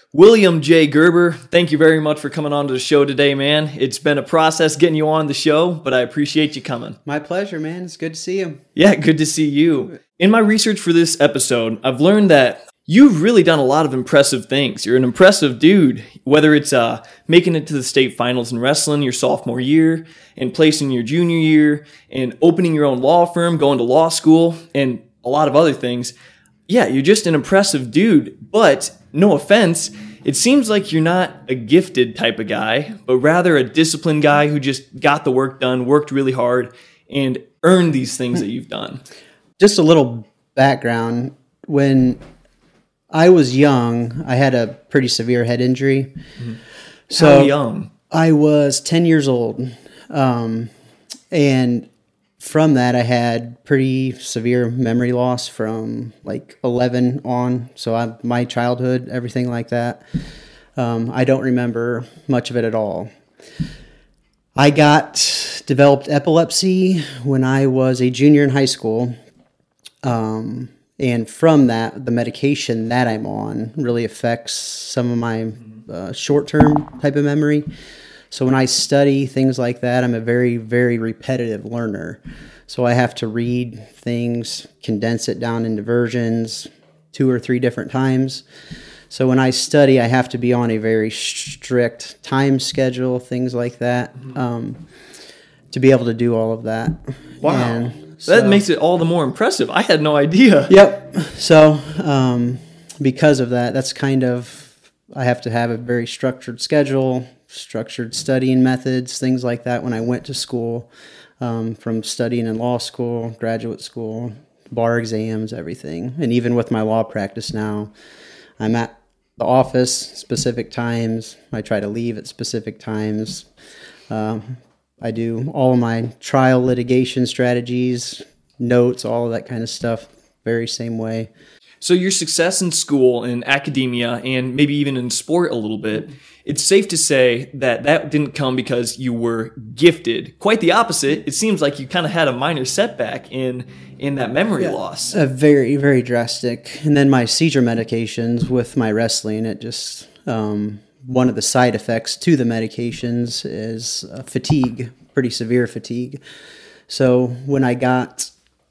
William J. Gerber, thank you very much for coming on to the show today, man. It's been a process getting you on the show, but I appreciate you coming. My pleasure, man. It's good to see you. Yeah, good to see you. In my research for this episode, I've learned that you've really done a lot of impressive things. You're an impressive dude, whether it's making it to the state finals in wrestling your sophomore year, and placing your junior year, and opening your own law firm, going to law school, and a lot of other things. Yeah, you're just an impressive dude, but no offense, it seems like you're not a gifted type of guy, but rather a disciplined guy who just got the work done, worked really hard, and earned these things that you've done. Just a little background. When I was young, I had a pretty severe head injury. Mm-hmm. So how young? I was 10 years old. And from that, I had pretty severe memory loss from like 11 on. So my childhood, everything like that. I don't remember much of it at all. I developed epilepsy when I was a junior in high school. And from that, the medication that I'm on really affects some of my short-term type of memory. So when I study things like that, I'm a very, very repetitive learner. So I have to read things, condense it down into versions 2 or 3 different times. So when I study, I have to be on a very strict time schedule, things like that, to be able to do all of that. Wow. And that makes it all the more impressive. I had no idea. Yep. So because of that, that's kind of, I have to have a very structured schedule, structured studying methods, things like that when I went to school, from studying in law school, graduate school, bar exams, everything. And even with my law practice now, I'm at the office specific times. I try to leave at specific times. I do all of my trial litigation strategies, notes, all of that kind of stuff, very same way. So your success in school, in academia, and maybe even in sport a little bit, it's safe to say that didn't come because you were gifted. Quite the opposite. It seems like you kind of had a minor setback in that memory loss. Very, very drastic. And then my seizure medications with my wrestling, it just, one of the side effects to the medications is fatigue, pretty severe fatigue. So when I got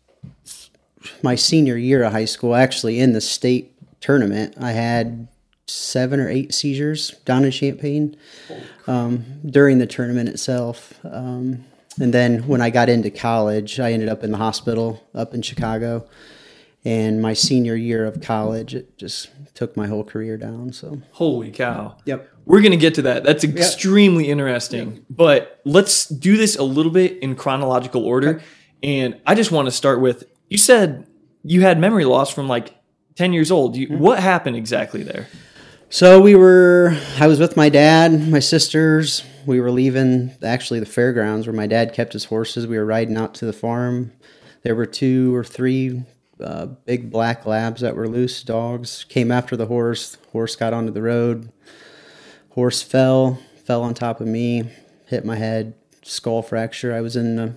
my senior year of high school, actually in the state tournament, I had 7 or 8 seizures down in Champaign during the tournament itself. And then when I got into college, I ended up in the hospital up in Chicago. And my senior year of college, it just took my whole career down. So holy cow. Yep. We're going to get to that. That's extremely interesting. Yep. But let's do this a little bit in chronological order. Okay. And I just want to start with, you said you had memory loss from like 10 years old. What happened exactly there? So I was with my dad, my sisters. We were leaving actually the fairgrounds where my dad kept his horses. We were riding out to the farm. There were 2 or 3 big black labs that were loose dogs. Came after the horse. Horse got onto the road. Horse fell on top of me, hit my head, skull fracture. I was in the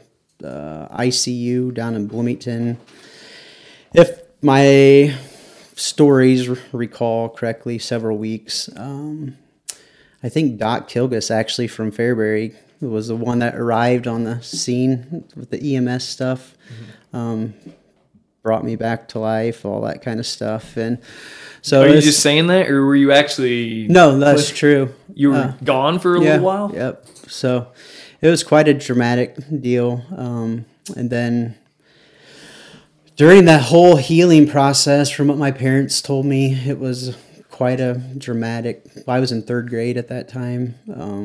ICU down in Bloomington. If my stories recall correctly, several weeks. I think Doc Kilgus, actually from Fairbury, was the one that arrived on the scene with the EMS stuff. Brought me back to life, all that kind of stuff. And so, are you just saying that, or were you actually? No, that's true. You were gone for a little while. Yep. So it was quite a dramatic deal. And then during that whole healing process, from what my parents told me, it was quite a dramatic. I was in 3rd grade at that time,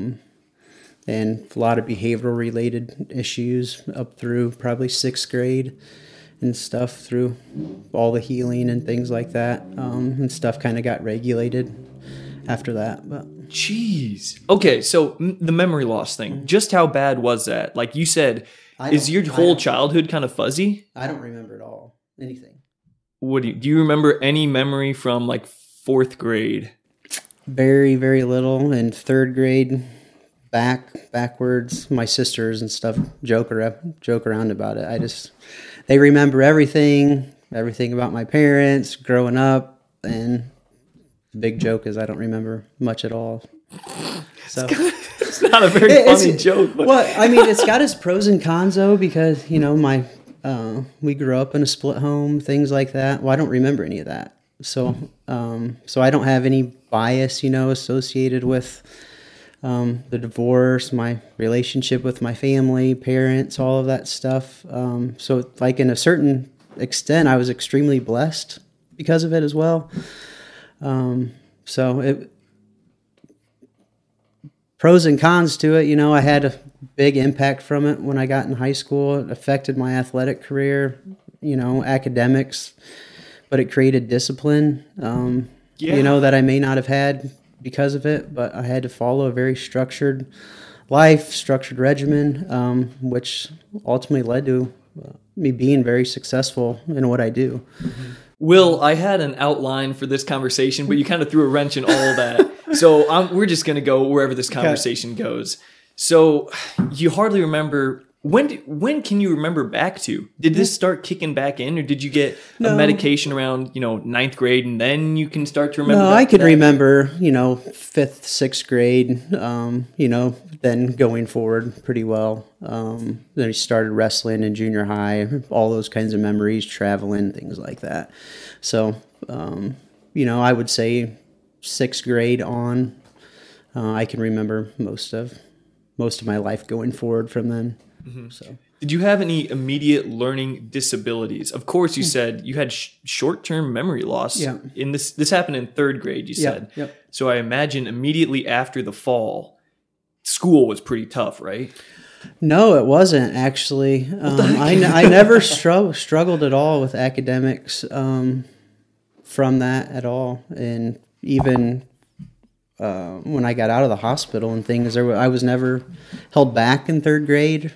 and a lot of behavioral related issues up through probably 6th grade. And stuff through all the healing and things like that. And stuff kind of got regulated after that. But jeez. Okay, so the memory loss thing, just how bad was that? Like you said, is your whole childhood kind of fuzzy? I don't remember at all. Anything. What do you remember any memory from like 4th grade? Very, very little. In 3rd grade, backwards, my sisters and stuff joke around about it. They remember everything about my parents growing up, and The big joke is I don't remember much at all. So It's not a very funny joke. But. Well, I mean, it's got its pros and cons though, because we grew up in a split home, things like that. Well, I don't remember any of that, so so I don't have any bias, associated with the divorce, my relationship with my family, parents, all of that stuff. So like in a certain extent, I was extremely blessed because of it as well. So it. Pros and cons to it, I had a big impact from it when I got in high school. It affected my athletic career, academics, but it created discipline, that I may not have had because of it, but I had to follow a very structured life, structured regimen, which ultimately led to me being very successful in what I do. Mm-hmm. Will, I had an outline for this conversation, but you kind of threw a wrench in all of that. So we're just going to go wherever this conversation goes. So you hardly remember, when can you remember back to? Did this start kicking back in, or did you get a medication around, ninth grade, and then you can start to remember? No, I could remember, 5th, 6th grade, then going forward pretty well. Then I started wrestling in junior high, all those kinds of memories, traveling, things like that. So, I would say 6th grade on, I can remember most of my life going forward from then. Mm-hmm. So, did you have any immediate learning disabilities? Of course, you said you had short-term memory loss. Yeah. In this happened in 3rd grade. You said. Yep. So I imagine immediately after the fall, school was pretty tough, right? No, it wasn't actually. I never struggled at all with academics from that at all, and even when I got out of the hospital and things, I was never held back in 3rd grade.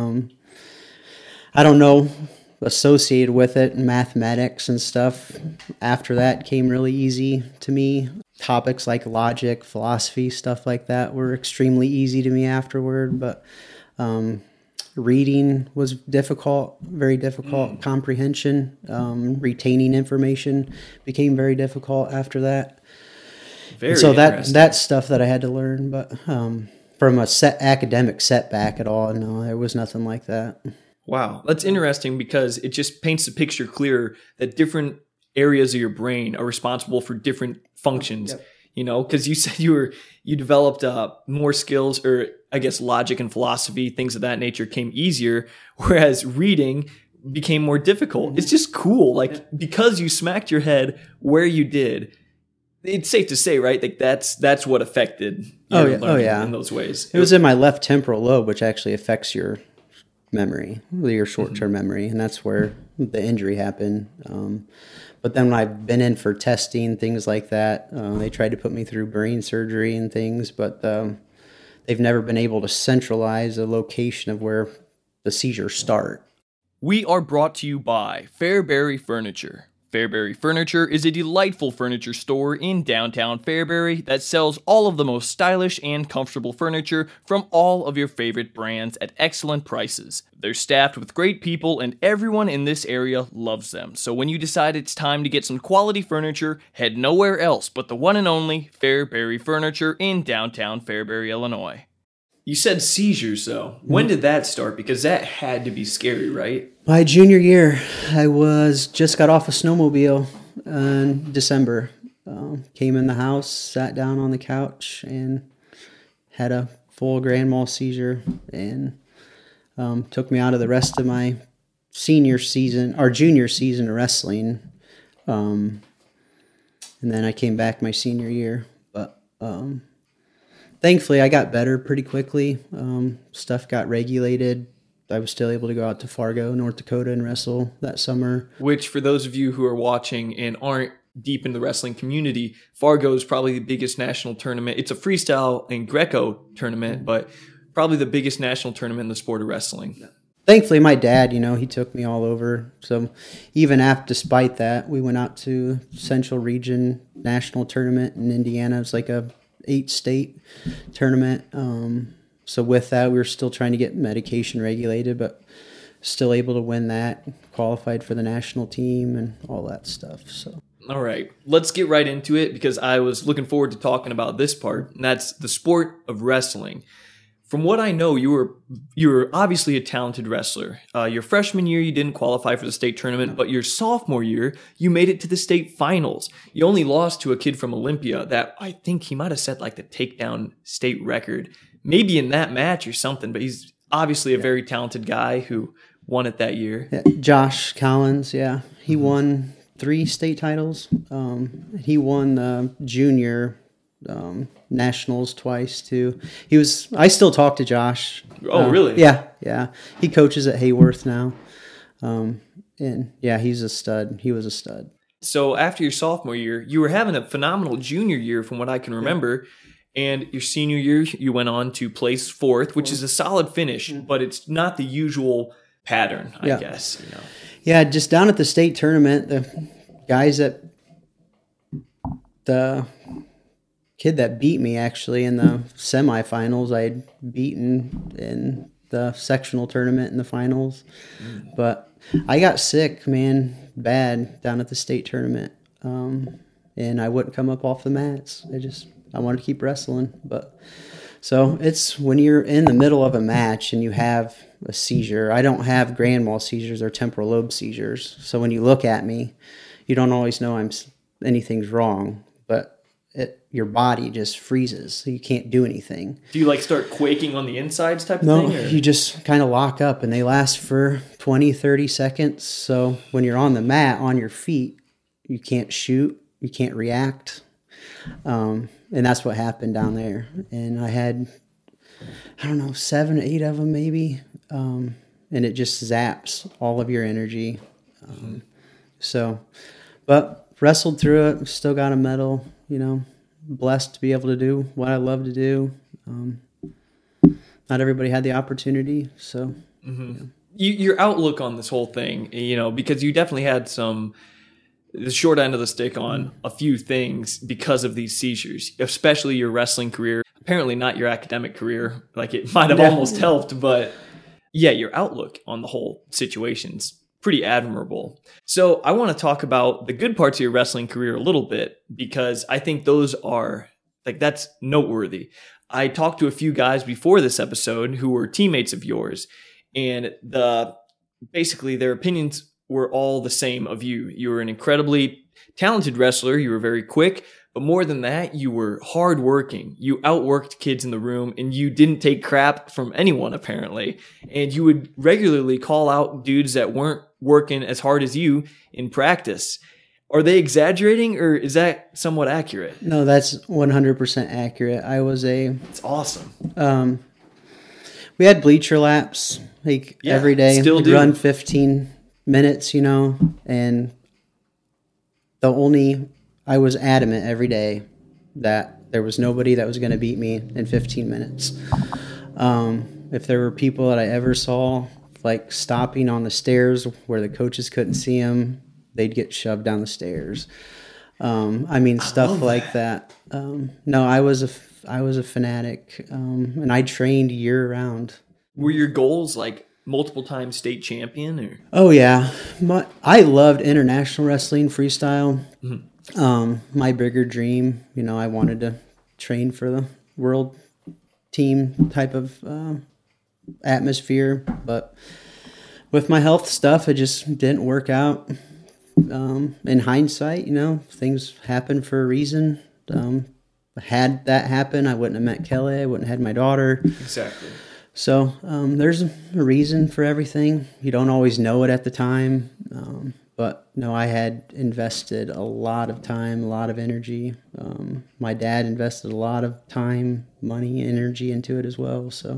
I don't know, associated with it, mathematics and stuff after that came really easy to me. Topics like logic, philosophy, stuff like that were extremely easy to me afterward, but reading was difficult, very difficult. Comprehension, retaining information became very difficult after that. So that's stuff that I had to learn, but from a academic setback at all, no, there was nothing like that. Wow, that's interesting because it just paints the picture clearer that different areas of your brain are responsible for different functions. Yep. Because you said you developed more skills, or I guess logic and philosophy, things of that nature came easier, whereas reading became more difficult. Mm-hmm. It's just cool, because you smacked your head where you did. It's safe to say, right? That's what affected your learning in those ways. It was in my left temporal lobe, which actually affects your memory, your short-term memory, and that's where the injury happened. But then when I've been in for testing, things like that, they tried to put me through brain surgery and things, but they've never been able to centralize a location of where the seizures start. We are brought to you by Fairbury Furniture. Fairbury Furniture is a delightful furniture store in downtown Fairbury that sells all of the most stylish and comfortable furniture from all of your favorite brands at excellent prices. They're staffed with great people and everyone in this area loves them. So when you decide it's time to get some quality furniture, head nowhere else but the one and only Fairbury Furniture in downtown Fairbury, Illinois. You said seizures, though. When did that start? Because that had to be scary, right? My junior year, I just got off a snowmobile in December. Came in the house, sat down on the couch, and had a full grand mal seizure, and took me out of the rest of my junior season of wrestling. And then I came back my senior year, but thankfully, I got better pretty quickly. Stuff got regulated. I was still able to go out to Fargo, North Dakota, and wrestle that summer. Which, for those of you who are watching and aren't deep in the wrestling community, Fargo is probably the biggest national tournament. It's a freestyle and Greco tournament, but probably the biggest national tournament in the sport of wrestling. Thankfully, my dad, he took me all over. So even despite that, we went out to Central Region National Tournament in Indiana. It's like a 8-state tournament. So with that, we were still trying to get medication regulated, but still able to win that, qualified for the national team and all that stuff. So All right, let's get right into it because I was looking forward to talking about this part, and that's the sport of wrestling. From what I know, you were obviously a talented wrestler. Your freshman year, you didn't qualify for the state tournament, but your sophomore year, you made it to the state finals. You only lost to a kid from Olympia that I think he might have set like the takedown state record, maybe in that match or something, but he's obviously a very talented guy who won it that year. Yeah, Josh Collins, yeah. He won 3 state titles. He won the junior nationals twice too. I still talk to Josh. Oh, really? Yeah. He coaches at Hayworth now. And yeah, he's a stud. He was a stud. So after your sophomore year, you were having a phenomenal junior year from what I can remember. And your senior year, you went on to place 4th, which is a solid finish, but it's not the usual pattern, I guess. You know. Yeah, just down at the state tournament, the guys the kid that beat me actually in the semifinals, I had beaten in the sectional tournament in the finals. But I got sick, man, bad down at the state tournament. And I wouldn't come up off the mats. I wanted to keep wrestling. But so it's when you're in the middle of a match and you have a seizure. I don't have grand mal seizures or temporal lobe seizures. So when you look at me, you don't always know anything's wrong, but your body just freezes, so you can't do anything. Do you like start quaking on the insides type of thing? No, you just kind of lock up, and they last for 20, 30 seconds. So when you're on the mat, on your feet, you can't shoot, you can't react. And that's what happened down there. And I had, 7 or 8 of them maybe. And it just zaps all of your energy. But wrestled through it, still got a medal, blessed to be able to do what I love to do. Not everybody had the opportunity, so. Mm-hmm. Your outlook on this whole thing, because you definitely had the short end of the stick on a few things because of these seizures, especially your wrestling career. Apparently not your academic career, like it might have almost helped, but yeah, your outlook on the whole situation's pretty admirable. So I want to talk about the good parts of your wrestling career a little bit, because I think those are that's noteworthy. I talked to a few guys before this episode who were teammates of yours, and basically their opinions were all the same of you. You were an incredibly talented wrestler. You were very quick, but more than that, you were hardworking. You outworked kids in the room, and you didn't take crap from anyone, apparently. And you would regularly call out dudes that weren't working as hard as you in practice. Are they exaggerating, or is that somewhat accurate? No, that's 100% accurate. It's awesome. We had bleacher laps every day. Still do. Run 15 minutes, and I was adamant every day that there was nobody that was going to beat me in 15 minutes. If there were people that I ever saw stopping on the stairs where the coaches couldn't see them, they'd get shoved down the stairs. Stuff like that. No, I was a fanatic, and I trained year round. Were your goals multiple time state champion? Or? Oh yeah, I loved international wrestling, freestyle. Mm-hmm. My bigger dream, I wanted to train for the world team type of atmosphere, but with my health stuff, it just didn't work out. In hindsight, things happen for a reason. Had that happen, I wouldn't have met Kelly. I wouldn't have had my daughter. Exactly. So there's a reason for everything. You don't always know it at the time. But no, I had invested a lot of time, a lot of energy. My dad invested a lot of time, money, energy into it as well. So,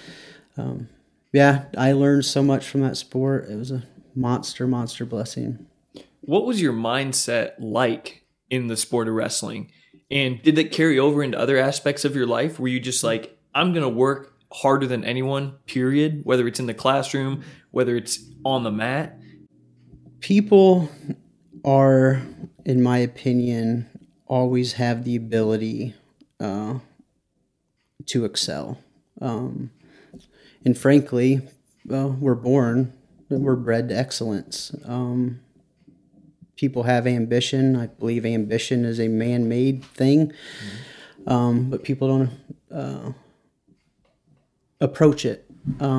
I learned so much from that sport. It was a monster blessing. What was your mindset like in the sport of wrestling? And did that carry over into other aspects of your life? Were you just I'm going to work harder than anyone, period, whether it's in the classroom, whether it's on the mat? People are, in my opinion, always have the ability to excel. And frankly, we're bred to excellence. people have ambition. I believe ambition is a man-made thing, but people don't approach it.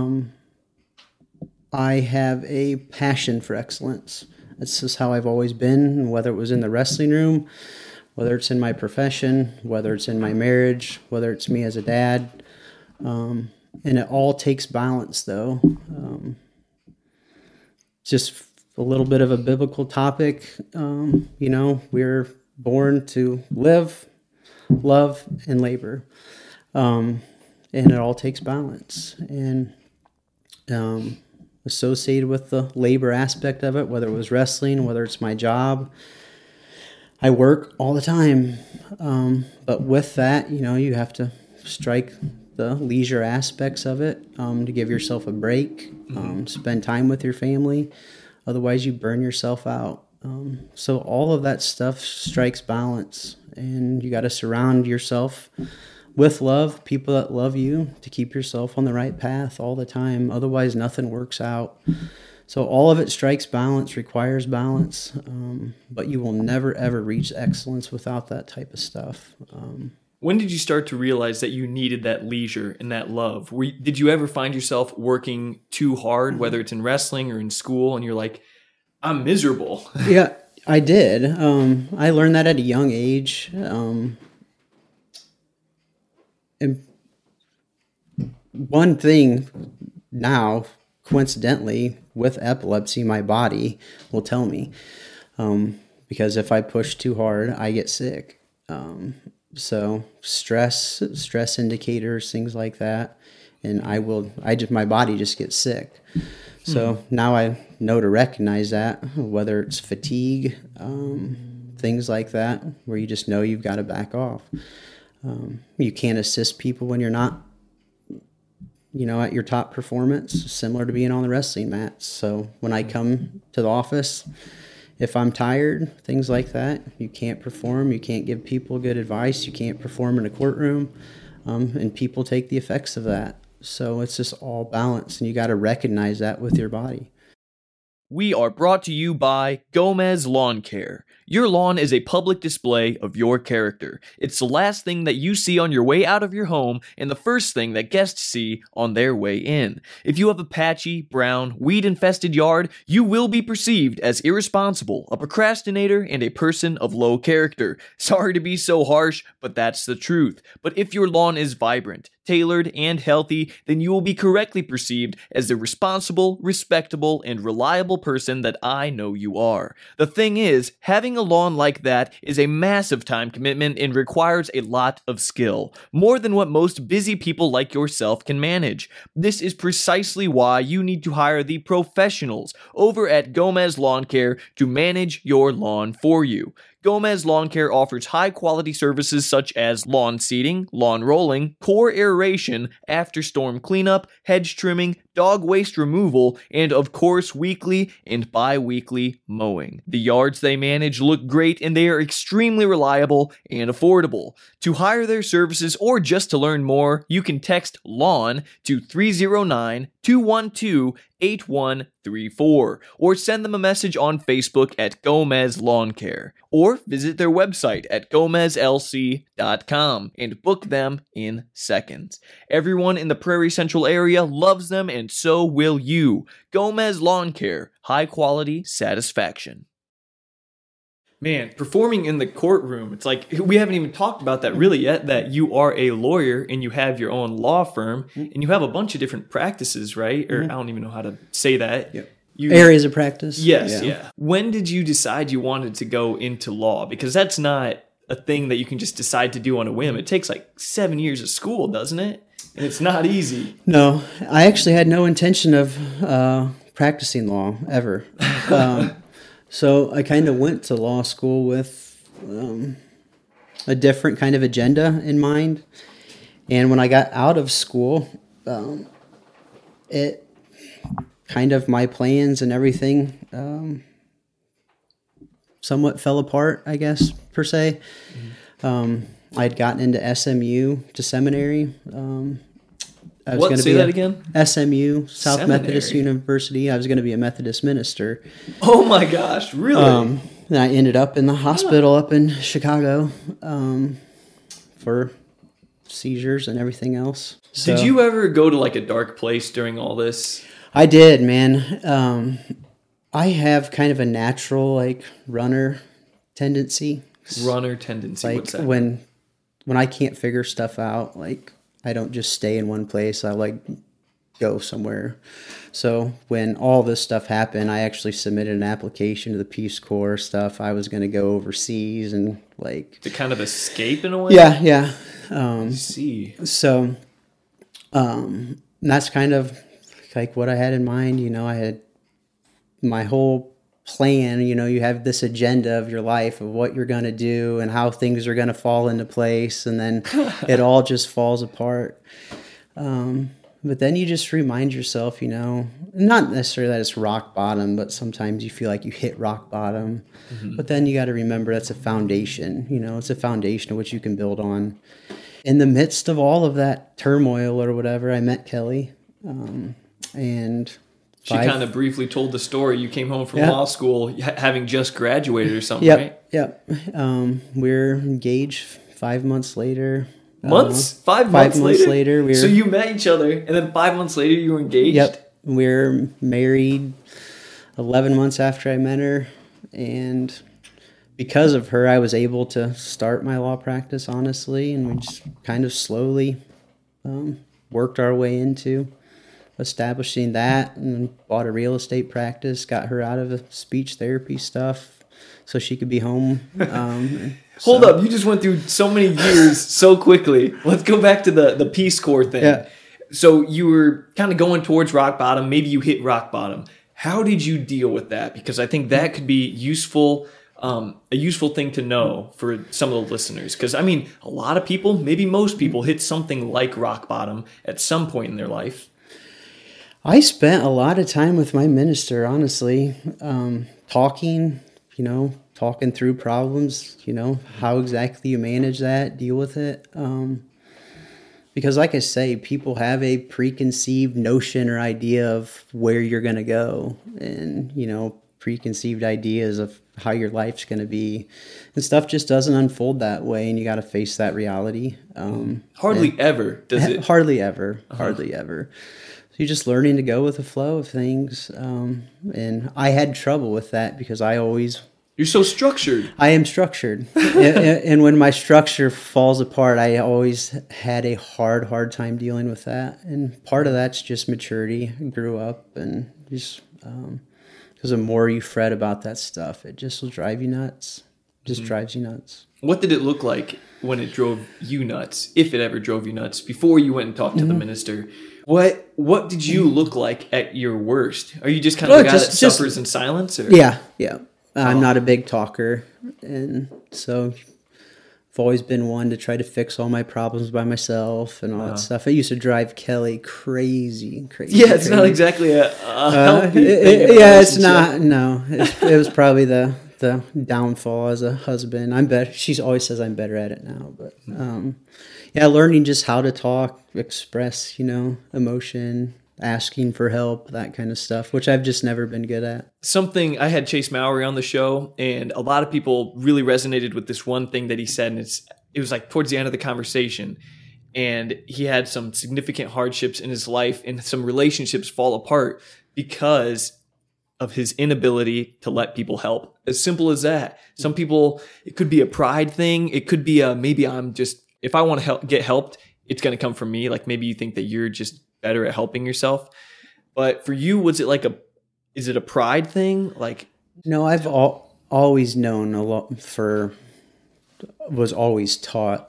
I have a passion for excellence. That's just how I've always been, whether it was in the wrestling room, whether it's in my profession, whether it's in my marriage, whether it's me as a dad. And it all takes balance, though. Just a little bit of a biblical topic. We're born to live, love, and labor. And it all takes balance. And associated with the labor aspect of it, whether it was wrestling, whether it's my job, I work all the time. But with that, you have to strike the leisure aspects of it, to give yourself a break, spend time with your family. Otherwise, you burn yourself out. So all of that stuff strikes balance, and you got to surround yourself with love, people that love you, to keep yourself on the right path all the time. Otherwise, nothing works out. So all of it strikes balance, requires balance, but you will never, ever reach excellence without that type of stuff. When did you start to realize that you needed that leisure and that love? Did you ever find yourself working too hard, whether it's in wrestling or in school, and you're like, I'm miserable? Yeah, I did. I learned that at a young age. And one thing now, coincidentally, with epilepsy, my body will tell me, because if I push too hard, I get sick. So stress indicators, things like that. And my body just gets sick. So now I know to recognize that, whether it's fatigue, things like that, where you just know you've got to back off. You can't assist people when you're not, at your top performance, similar to being on the wrestling mat. So when I come to the office, if I'm tired, things like that, you can't perform, you can't give people good advice, you can't perform in a courtroom, and people take the effects of that. So it's just all balance, and you got to recognize that with your body. We are brought to you by Gomez Lawn Care. Your lawn is a public display of your character. It's the last thing that you see on your way out of your home and the first thing that guests see on their way in. If you have a patchy, brown, weed-infested yard, you will be perceived as irresponsible, a procrastinator, and a person of low character. Sorry to be so harsh, but that's the truth. But if your lawn is vibrant, tailored, and healthy, then you will be correctly perceived as the responsible, respectable, and reliable person that I know you are. The thing is, having a lawn like that is a massive time commitment and requires a lot of skill, more than what most busy people like yourself can manage. This is precisely why you need to hire the professionals over at Gomez Lawn Care to manage your lawn for you. Gomez Lawn Care offers high-quality services such as lawn seeding, lawn rolling, core aeration, after-storm cleanup, hedge trimming, dog waste removal, and of course weekly and bi-weekly mowing. The yards they manage look great and they are extremely reliable and affordable. To hire their services or just to learn more, you can text LAWN to 309-212-8134 or send them a message on Facebook at Gomez Lawn Care, or visit their website at gomezlc.com and book them in seconds. Everyone in the Prairie Central area loves them, and so will you. Gomez Lawn Care, high quality satisfaction. Man, performing in the courtroom, it's like, we haven't even talked about that really yet, that you are a lawyer and you have your own law firm and you have a bunch of different practices, right? Or I don't even know how to say that. Yep. Areas of practice. Yes, yeah. When did you decide you wanted to go into law? Because that's not a thing that you can just decide to do on a whim. It takes like 7 years of school, doesn't it? And it's not easy. No, I actually had no intention of practicing law ever. So I kind of went to law school with a different kind of agenda in mind. And when I got out of school, it kind of, my plans and everything somewhat fell apart, I guess, per se. I'd gotten into SMU to seminary. I was going to be that again? SMU, South Methodist University. I was going to be a Methodist minister. Oh my gosh, really? then I ended up in the hospital up in Chicago for seizures and everything else. So, Did you ever go to like a dark place during all this? I did, man. I have kind of a natural like runner tendency. Runner tendency. Like What's that? when I can't figure stuff out, like I don't just stay in one place. I like go somewhere. So when all this stuff happened, I actually submitted an application to the Peace Corps stuff. I was going to go overseas and like To kind of escape in a way? yeah. I see. So that's kind of like what I had in mind. You know, I had my whole plan. You know, you have this agenda of your life of what you're going to do and how things are going to fall into place, and then it all just falls apart. But then you just remind yourself, you know, not necessarily that it's rock bottom, but sometimes you feel like you hit rock bottom. Mm-hmm. But then you got to remember that's a foundation. You know, it's a foundation of which you can build on. In the midst of all of that turmoil or whatever, I met Kelly, and She kind of briefly told the story. You came home from Yeah. law school having just graduated or something, Yep, right? yep. We're engaged 5 months later. Months? 5 5 months months later, So you met each other, and then 5 months later you were engaged? Yep, we're married 11 months after I met her, and because of her, I was able to start my law practice, honestly, and we just kind of slowly worked our way into establishing that, and bought a real estate practice, got her out of the speech therapy stuff so she could be home. Hold up, you just went through so many years so quickly. Let's go back to the Peace Corps thing. Yeah. So you were kind of going towards rock bottom. Maybe you hit rock bottom. How did you deal with that? Because I think that could be useful, a useful thing to know for some of the listeners. Because, I mean, a lot of people, maybe most people, hit something like rock bottom at some point in their life. I spent a lot of time with my minister, honestly, talking through problems, you know, how exactly you manage that, deal with it. Because like I say, people have a preconceived notion or idea of where you're going to go, and, you know, preconceived ideas of how your life's going to be, and stuff just doesn't unfold that way, and you got to face that reality. Hardly ever does it. Hardly ever. So you're just learning to go with the flow of things. And I had trouble with that because You're so structured. I am structured. and when my structure falls apart, I always had a hard time dealing with that. And part of that's just maturity. I grew up, and just because the more you fret about that stuff, it just will drive you nuts. Drives you nuts. What did it look like when it drove you nuts, if it ever drove you nuts, before you went and talked to the minister? What did you look like at your worst? Are you just kind of a guy that suffers in silence? Or? Yeah. I'm not a big talker, and so I've always been one to try to fix all my problems by myself and all that stuff. It used to drive Kelly crazy. Yeah, it's not exactly a healthy thing. Yeah, it's not. No, it was probably the downfall as a husband. I'm better. She always says I'm better at it now, but learning just how to talk, express, you know, emotion, asking for help, that kind of stuff, which I've just never been good at. Something, I had Chase Mowry on the show, and a lot of people really resonated with this one thing that he said, and it was like towards the end of the conversation, and he had some significant hardships in his life, and some relationships fall apart because of his inability to let people help. As simple as that. Some people, it could be a pride thing. It could be maybe I'm just, if I want to get helped, it's going to come from me. Like maybe you think that you're just better at helping yourself. But for you, was it like is it a pride thing? Like, no, I've always known was always taught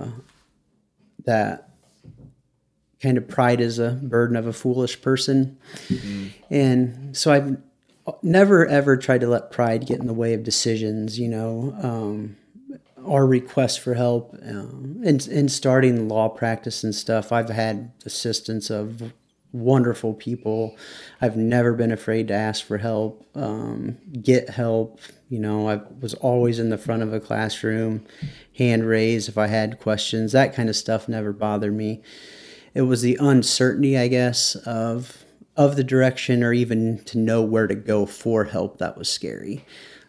that kind of pride is a burden of a foolish person. Mm-hmm. And so I've never ever tried to let pride get in the way of decisions, you know, or requests for help. In starting law practice and stuff, I've had assistance of wonderful people. I've never been afraid to ask for help, get help. You know, I was always in the front of a classroom, hand raised if I had questions. That kind of stuff never bothered me. It was the uncertainty, I guess, of the direction, or even to know where to go for help, that was scary.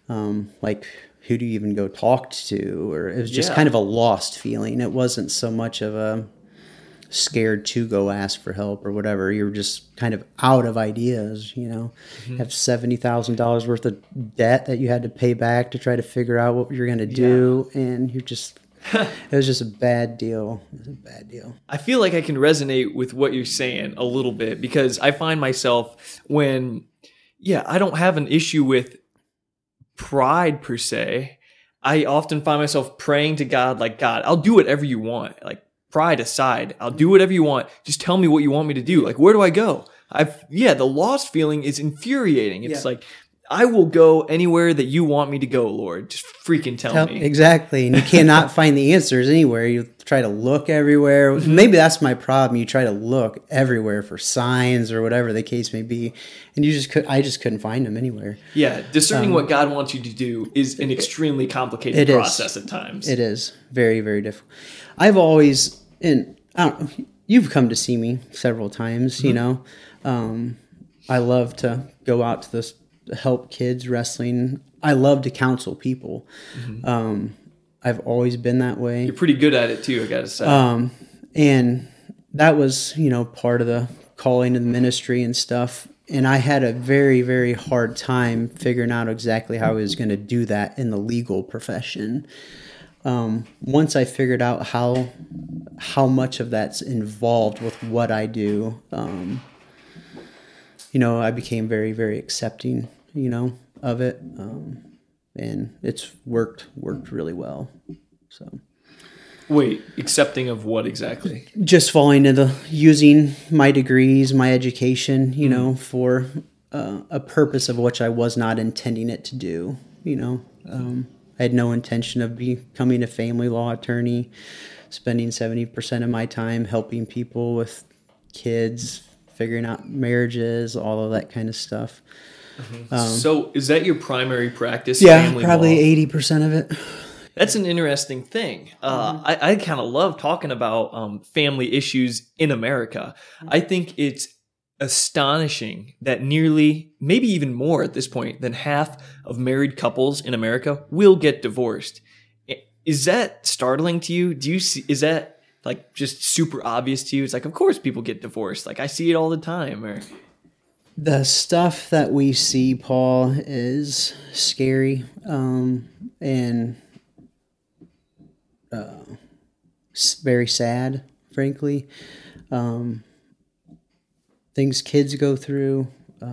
Like, who do you even go talk to? Or it was just Yeah. kind of a lost feeling. It wasn't so much of a scared to go ask for help or whatever. You're just kind of out of ideas, you know. Have $70,000 worth of debt that you had to pay back to try to figure out what you're going to do. And you're just, it was just a bad deal. It was a bad deal. I feel like I can resonate with what you're saying a little bit, because I find myself when, I don't have an issue with pride per se. I often find myself praying to God, like, God, I'll do whatever you want. Like, pride aside, I'll do whatever you want. Just tell me what you want me to do. Like, where do I go? The lost feeling is infuriating. It's like, I will go anywhere that you want me to go, Lord. Just freaking tell me. Exactly. And you cannot find the answers anywhere. You try to look everywhere. Maybe that's my problem. You try to look everywhere for signs or whatever the case may be. And I just couldn't find them anywhere. Yeah. Discerning what God wants you to do is an extremely complicated process at times. It is very, very difficult. I've always, you've come to see me several times, you know. I love to go out to this, help kids wrestling. I love to counsel people. I've always been that way. You're pretty good at it too, I gotta say. And that was, part of the calling of the ministry and stuff. And I had a very, very hard time figuring out exactly how I was going to do that in the legal profession. Once I figured out how much of that's involved with what I do, I became very, very accepting, of it. And it's worked really well. So. Wait, accepting of what exactly? Just falling into using my degrees, my education, for a purpose of which I was not intending it to do, I had no intention of becoming a family law attorney, spending 70% of my time helping people with kids, figuring out marriages, all of that kind of stuff. So is that your primary practice? Yeah, family probably law? 80% of it. That's an interesting thing. I kind of love talking about family issues in America. I think it's astonishing that nearly, maybe even more at this point, than half of married couples in America will get divorced. Is that startling to you? Do you see? Is that like just super obvious to you? It's like, of course people get divorced. Like I see it all the time. Or the stuff that we see, Paul, is scary and very sad, frankly. Things kids go through,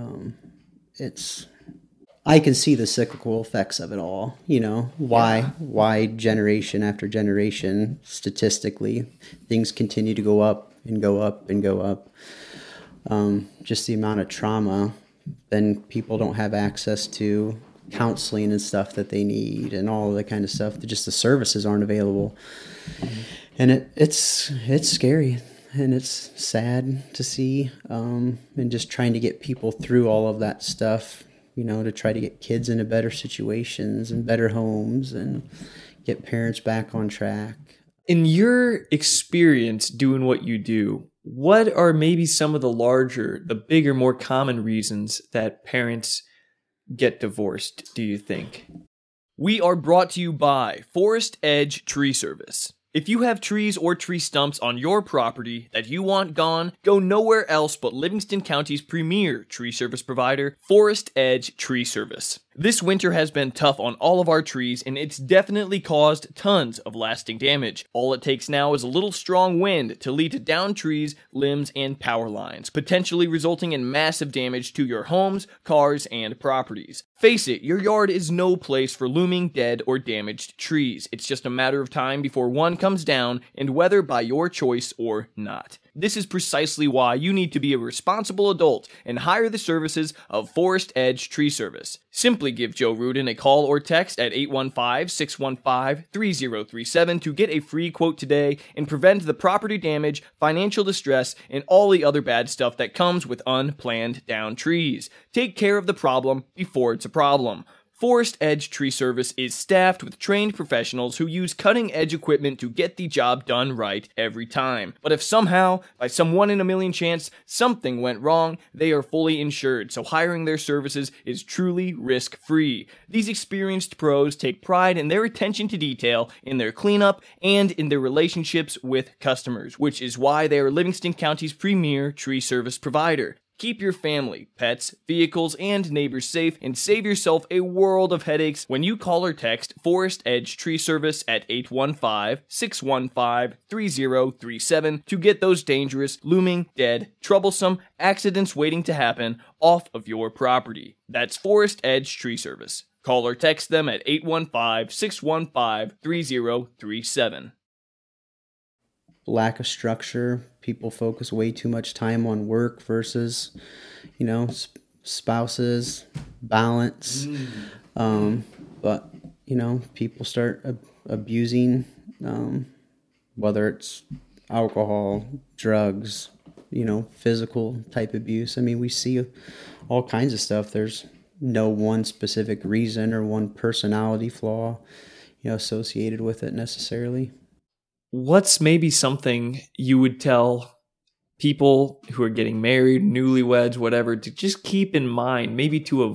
I can see the cyclical effects of it all, why generation after generation, statistically, things continue to go up and go up and go up. Just the amount of trauma, then people don't have access to counseling and stuff that they need and all of that kind of stuff. Just the services aren't available. And it's scary. And it's sad to see, and just trying to get people through all of that stuff, to try to get kids into better situations and better homes and get parents back on track. In your experience doing what you do, what are maybe some of the bigger, more common reasons that parents get divorced, do you think? We are brought to you by Forest Edge Tree Service. If you have trees or tree stumps on your property that you want gone, go nowhere else but Livingston County's premier tree service provider, Forest Edge Tree Service. This winter has been tough on all of our trees, and it's definitely caused tons of lasting damage. All it takes now is a little strong wind to lead to downed trees, limbs, and power lines, potentially resulting in massive damage to your homes, cars, and properties. Face it, your yard is no place for looming dead or damaged trees. It's just a matter of time before one comes down, and whether by your choice or not. This is precisely why you need to be a responsible adult and hire the services of Forest Edge Tree Service. Simply give Joe Rudin a call or text at 815-615-3037 to get a free quote today and prevent the property damage, financial distress, and all the other bad stuff that comes with unplanned down trees. Take care of the problem before it's a problem. Forest Edge Tree Service is staffed with trained professionals who use cutting-edge equipment to get the job done right every time. But if somehow, by some 1 in a million chance, something went wrong, they are fully insured, so hiring their services is truly risk-free. These experienced pros take pride in their attention to detail, in their cleanup, and in their relationships with customers, which is why they are Livingston County's premier tree service provider. Keep your family, pets, vehicles, and neighbors safe and save yourself a world of headaches when you call or text Forest Edge Tree Service at 815-615-3037 to get those dangerous, looming, dead, troublesome accidents waiting to happen off of your property. That's Forest Edge Tree Service. Call or text them at 815-615-3037. Lack of structure. People focus way too much time on work versus, spouses, balance. But, people start abusing, whether it's alcohol, drugs, physical type abuse. I mean, we see all kinds of stuff. There's no one specific reason or one personality flaw, associated with it necessarily. What's maybe something you would tell people who are getting married, newlyweds, whatever, to just keep in mind, maybe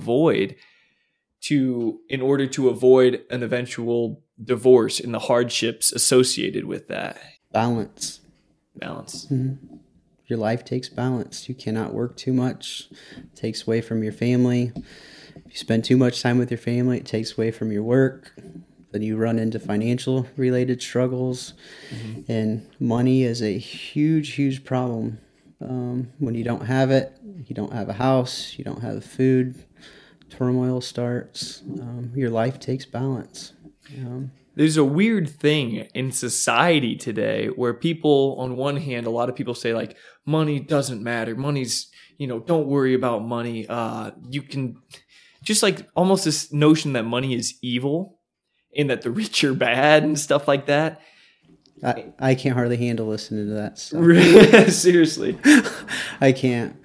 in order to avoid an eventual divorce and the hardships associated with that? Balance. Mm-hmm. Your life takes balance. You cannot work too much. It takes away from your family. If you spend too much time with your family, it takes away from your work. Then you run into financial related struggles, and money is a huge, huge problem. When you don't have it, you don't have a house, you don't have food, turmoil starts. Your life takes balance. There's a weird thing in society today where people, on one hand, a lot of people say like, money doesn't matter. Money's, don't worry about money. You can just like almost this notion that money is evil. And that the rich are bad and stuff like that. I can't hardly handle listening to that stuff. Seriously. I can't.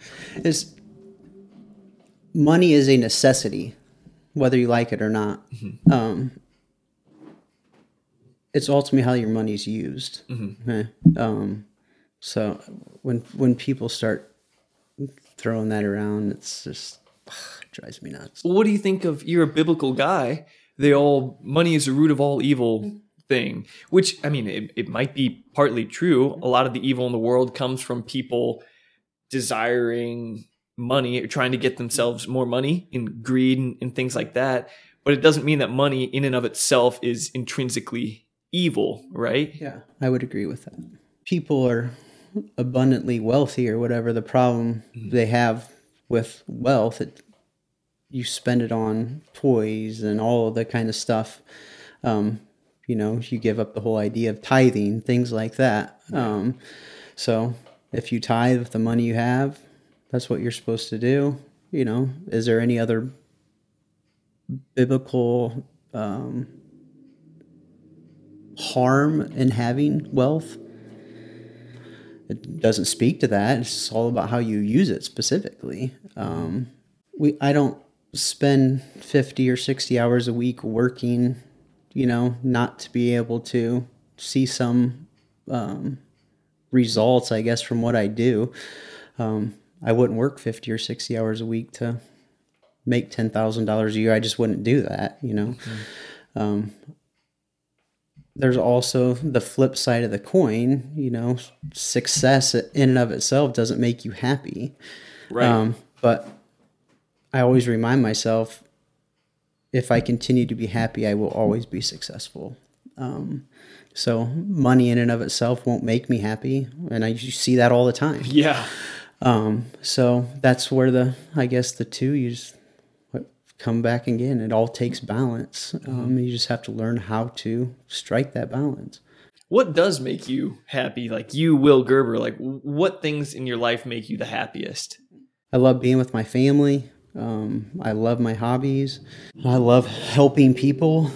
Money is a necessity, whether you like it or not. It's ultimately how your money's used. So when people start throwing that around, it's just it drives me nuts. Well, what do you think of, you're a biblical guy, money is the root of all evil thing, which, I mean, it might be partly true. A lot of the evil in the world comes from people desiring money, or trying to get themselves more money, and greed and things like that. But it doesn't mean that money in and of itself is intrinsically evil, right? Yeah, I would agree with that. People are abundantly wealthy or whatever the problem they have with wealth. You spend it on toys and all of that kind of stuff. You give up the whole idea of tithing, things like that. So if you tithe with the money you have, that's what you're supposed to do. Is there any other biblical harm in having wealth? It doesn't speak to that. It's all about how you use it specifically. I don't spend 50 or 60 hours a week working, not to be able to see some results, I guess, from what I do. I wouldn't work 50 or 60 hours a week to make $10,000 a year. I just wouldn't do that, There's also the flip side of the coin, success in and of itself doesn't make you happy. Right. But I always remind myself, if I continue to be happy, I will always be successful. So money in and of itself won't make me happy. And you see that all the time. Yeah. So that's where the two, you just come back again. It all takes balance. You just have to learn how to strike that balance. What does make you happy? Like you, Will Gerber, like what things in your life make you the happiest? I love being with my family. I love my hobbies. I love helping people.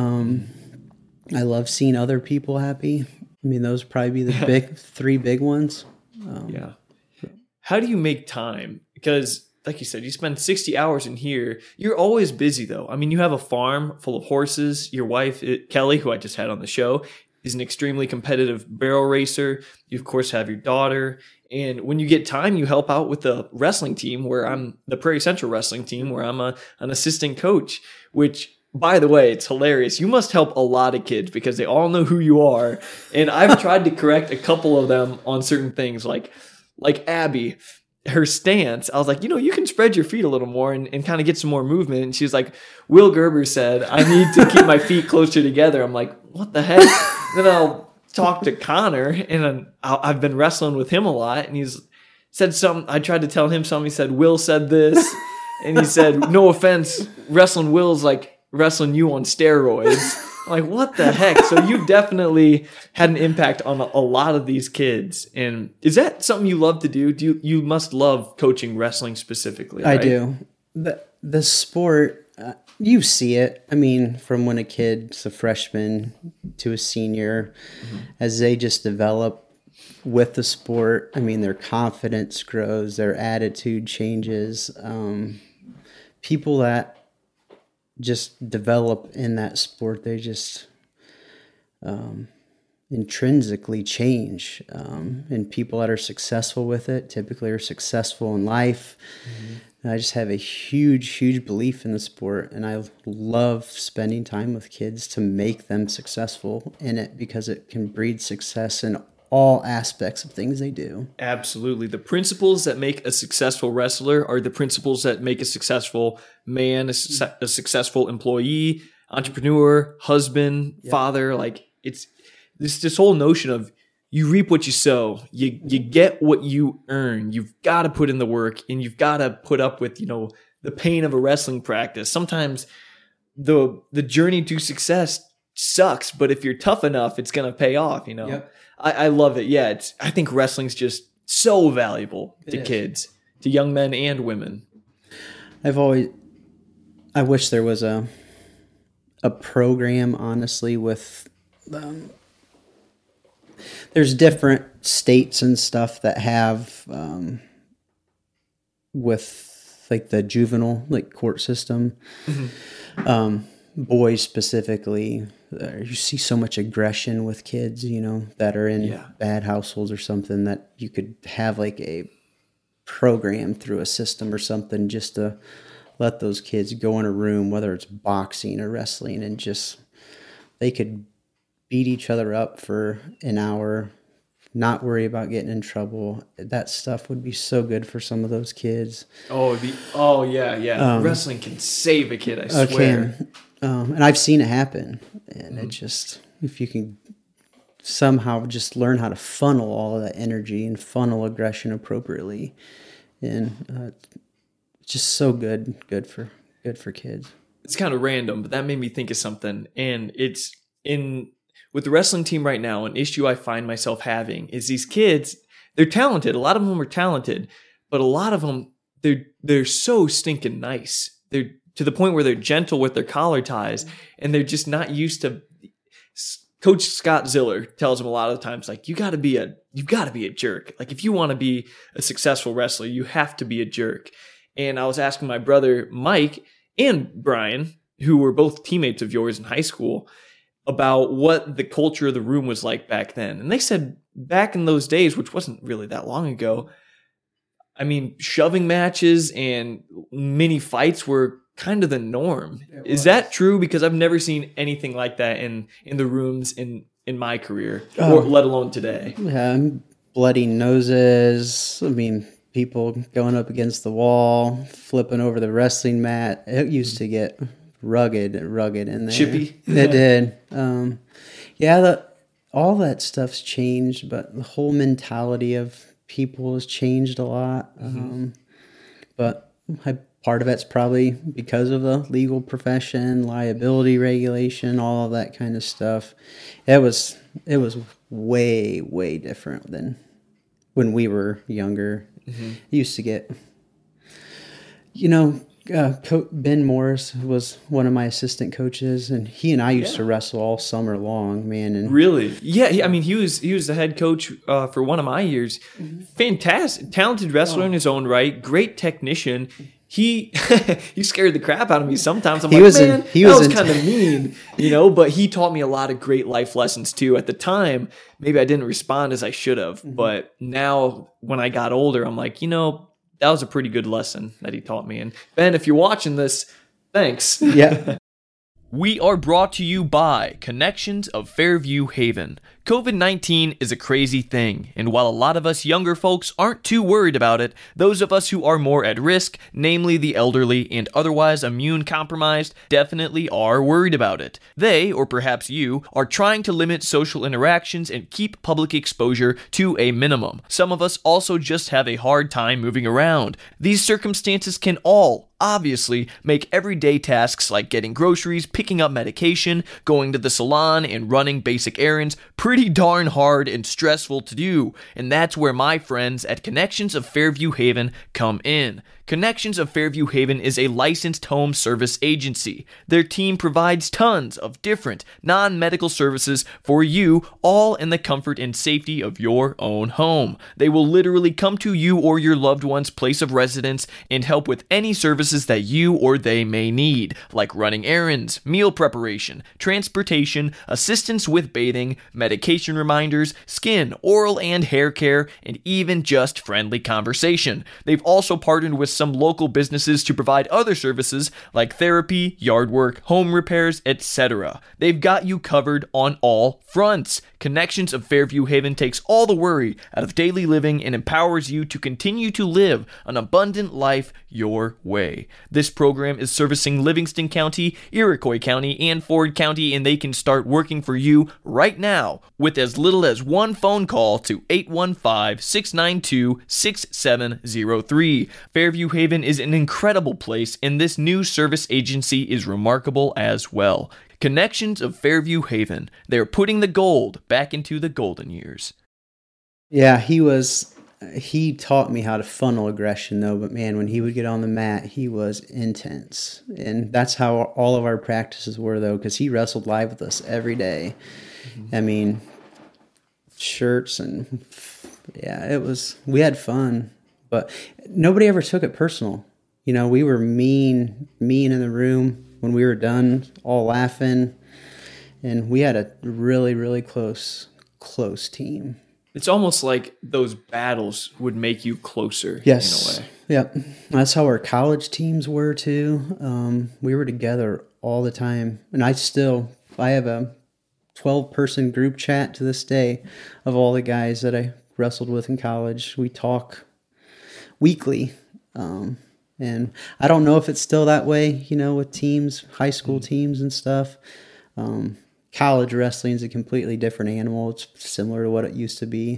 I love seeing other people happy. I mean, those would probably be the three big ones. Yeah. How do you make time? Because like you said, you spend 60 hours in here. You're always busy, though. I mean, you have a farm full of horses. Your wife, Kelly, who I just had on the show, is an extremely competitive barrel racer. You, of course, have your daughter. And when you get time, you help out with the wrestling team where I'm the Prairie Central wrestling team where I'm an assistant coach, which, by the way, it's hilarious. You must help a lot of kids because they all know who you are. And I've tried to correct a couple of them on certain things like Abby, her stance. I was like, you can spread your feet a little more and kind of get some more movement. And she's like, Will Gerber said, I need to keep my feet closer together. I'm like, what the heck? Then I'll talk to Connor, and I've been wrestling with him a lot, and he's said something. I tried to tell him something. He said, Will said this, and he said, no offense, wrestling Will's like wrestling you on steroids. I'm like, what the heck? So you definitely had an impact on a lot of these kids. And is that something you love to do? You must love coaching wrestling specifically, right? I do. The sport, you see it. I mean, from when a kid's a freshman to a senior, as they just develop with the sport, I mean, their confidence grows, their attitude changes. People that just develop in that sport, they just intrinsically change. And people that are successful with it typically are successful in life. I just have a huge belief in the sport, and I love spending time with kids to make them successful in it because it can breed success in all aspects of things they do. Absolutely. The principles that make a successful wrestler are the principles that make a successful man, a successful employee, entrepreneur, husband, father. Like it's this whole notion of you reap what you sow. You get what you earn. You've got to put in the work, and you've got to put up with, the pain of a wrestling practice. Sometimes the journey to success sucks, but if you're tough enough, it's going to pay off, Yep. I love it. Yeah, I think wrestling's just so valuable to kids, to young men and women. I wish there was a program, honestly, with there's different states and stuff that have with like the juvenile court system. Boys specifically, you see so much aggression with kids, that are in bad households or something, that you could have like a program through a system or something just to let those kids go in a room, whether it's boxing or wrestling, and just they could beat each other up for an hour, not worry about getting in trouble. That stuff would be so good for some of those kids. Yeah. Wrestling can save a kid, I swear. And I've seen it happen. And it just, if you can somehow just learn how to funnel all of that energy and funnel aggression appropriately, and it's just so good for kids. It's kind of random, but that made me think of something. And it's with the wrestling team right now, an issue I find myself having is these kids, they're talented. A lot of them are talented, but a lot of them, they're so stinking nice. They're to the point where they're gentle with their collar ties, and they're just not used to. Coach Scott Ziller tells them a lot of the times, like, you've got to be a jerk. Like, if you want to be a successful wrestler, you have to be a jerk. And I was asking my brother Mike and Brian, who were both teammates of yours in high school, about what the culture of the room was like back then. And they said back in those days, which wasn't really that long ago, I mean, shoving matches and mini fights were kind of the norm. Is that true? Because I've never seen anything like that in the rooms in my career, or let alone today. Yeah, bloody noses. I mean, people going up against the wall, flipping over the wrestling mat. It used to get rugged in there. Chippy. It did. All that stuff's changed, but the whole mentality of people has changed a lot. But part of it's probably because of the legal profession, liability regulation, all of that kind of stuff. It was way different than when we were younger. It used to get, Ben Morris was one of my assistant coaches, and he and I used to wrestle all summer long, man. And really, yeah. He was the head coach for one of my years. Fantastic, talented wrestler in his own right. Great technician. He scared the crap out of me sometimes. I'm that was kind of mean, But he taught me a lot of great life lessons too. At the time, maybe I didn't respond as I should have, but now when I got older, I'm like, that was a pretty good lesson that he taught me. And Ben, if you're watching this, thanks. Yeah. We are brought to you by Connections of Fairview Haven. COVID-19 is a crazy thing, and while a lot of us younger folks aren't too worried about it, those of us who are more at risk, namely the elderly and otherwise immune compromised, definitely are worried about it. They, or perhaps you, are trying to limit social interactions and keep public exposure to a minimum. Some of us also just have a hard time moving around. These circumstances can all obviously make everyday tasks like getting groceries, picking up medication, going to the salon, and running basic errands pretty darn hard and stressful to do. And that's where my friends at Connections of Fairview Haven come in. Connections of Fairview Haven is a licensed home service agency. Their team provides tons of different non-medical services for you, all in the comfort and safety of your own home. They will literally come to you or your loved one's place of residence and help with any services that you or they may need, like running errands, meal preparation, transportation, assistance with bathing, medication reminders, skin, oral and hair care, and even just friendly conversation. They've also partnered with some local businesses to provide other services like therapy, yard work, home repairs, etc. They've got you covered on all fronts. Connections of Fairview Haven takes all the worry out of daily living and empowers you to continue to live an abundant life your way. This program is servicing Livingston County, Iroquois County, and Ford County, and they can start working for you right now with as little as one phone call to 815-692-6703. Fairview Haven is an incredible place, and this new service agency is remarkable as well. Connections of Fairview Haven. They're putting the gold back into the golden years. Yeah, he taught me how to funnel aggression though, but man, when he would get on the mat, he was intense. And that's how all of our practices were though, because he wrestled live with us every day. I mean, shirts and yeah, we had fun, but nobody ever took it personal. We were mean in the room when we were done, all laughing, and we had a really, really close team. It's almost like those battles would make you closer. Yes. In a way. Yep. That's how our college teams were too. We were together all the time, and I have a 12-person group chat to this day of all the guys that I wrestled with in college. We talk weekly. And I don't know if it's still that way, with teams, high school teams and stuff. College wrestling is a completely different animal. It's similar to what it used to be.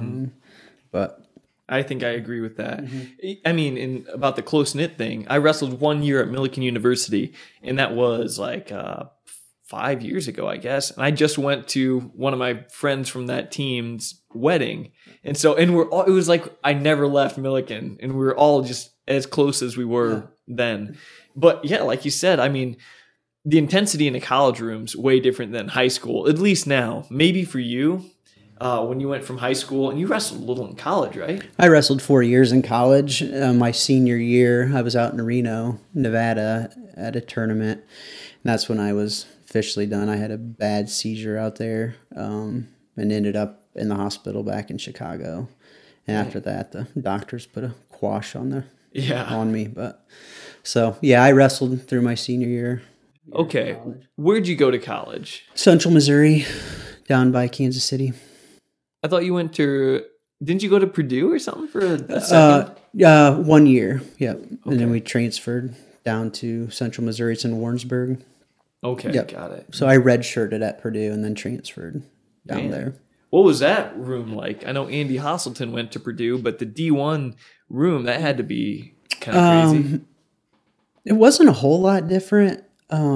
But I think I agree with that. I mean, about the close-knit thing, I wrestled 1 year at Millikan University, and that was like 5 years ago, I guess. And I just went to one of my friends from that team's wedding. And so, it was like I never left Millikan, and we were all just as close as we were then. But yeah, like you said, I mean, the intensity in the college room's way different than high school, at least now. Maybe for you, when you went from high school, and you wrestled a little in college, right? I wrestled 4 years in college. My senior year, I was out in Reno, Nevada at a tournament. And that's when I was officially done. I had a bad seizure out there and ended up in the hospital back in Chicago. And after that, the doctors put a quash on me. But so, yeah, I wrestled through my senior year. Okay. Where'd you go to college? Central Missouri, down by Kansas City. I thought you didn't you go to Purdue or something for a second? 1 year, yeah. Okay. And then we transferred down to Central Missouri. It's in Warrensburg. Okay, yep. Got it. So I redshirted at Purdue and then transferred down there. What was that room like? I know Andy Hosselton went to Purdue, but the D1 room, that had to be kind of crazy. It wasn't a whole lot different.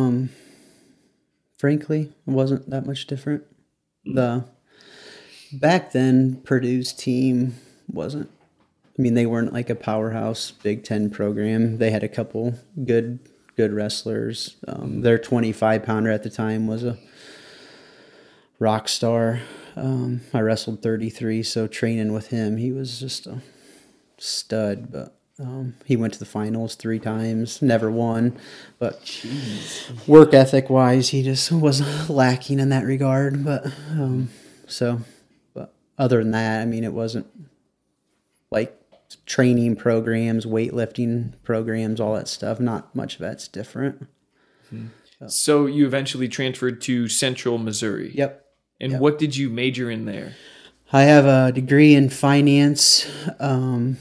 Frankly, it wasn't that much different. Back then, Purdue's team wasn't I mean, they weren't like a powerhouse Big Ten program. They had a couple good wrestlers. Their 25-pounder at the time was a rock star. I wrestled 33, so training with him, he was just a stud. But he went to the finals 3 times, never won. But work ethic wise, he just was lacking in that regard. But but other than that, I mean, it wasn't like training programs, weightlifting programs, all that stuff. Not much of that's different. So you eventually transferred to Central Missouri. Yep. And what did you major in there? I have a degree in finance and